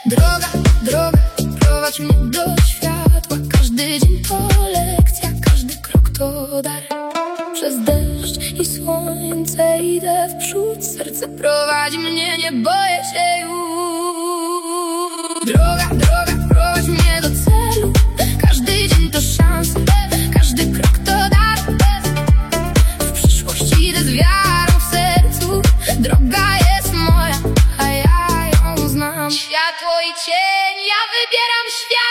Droga, droga, prowadź mnie do światła. Każdy dzień to lekcja, każdy krok to dar. Przez deszcz i słońce idę w przód. Serce prowadzi mnie, nie boję się już. Droga, droga, prowadź mnie do celu. Każdy dzień to szansa, każdy krok to dar. W przyszłość idę z wiarą w sercu. Droga jest moja, a ja ją znam. Światło i cień, ja wybieram świat.